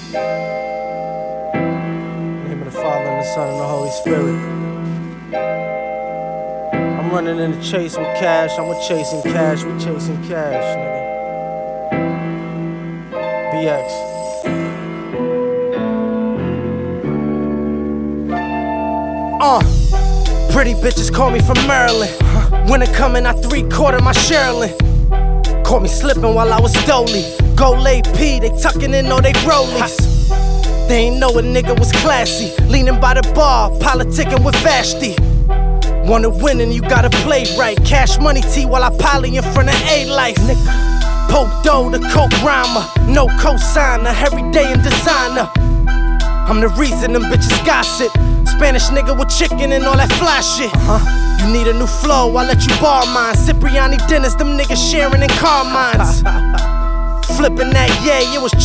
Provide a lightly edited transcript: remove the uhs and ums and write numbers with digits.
In the name of the Father, and the Son, and the Holy Spirit. I'm running in the chase with cash. I'm chasing cash. We chasing cash, nigga. BX. Pretty bitches call me from Maryland. Winter coming, I 3/4 my Sherilyn. Caught me slipping while I was dolly. Gold AP, they tucking in all they rollies. They ain't know a nigga was classy. Leaning by the bar, politicking with Vashti. Wanna win and you gotta play right. Cash money T while I poly in front of A-Life. Poke dough, the coke rhymer. No cosigner, every day in designer. I'm the reason them bitches gossip. Spanish nigga with chicken and all that fly shit. You need a new flow, I'll let you borrow mine. Cipriani dinners, them niggas sharing in car mines. Flipping that, yeah, it was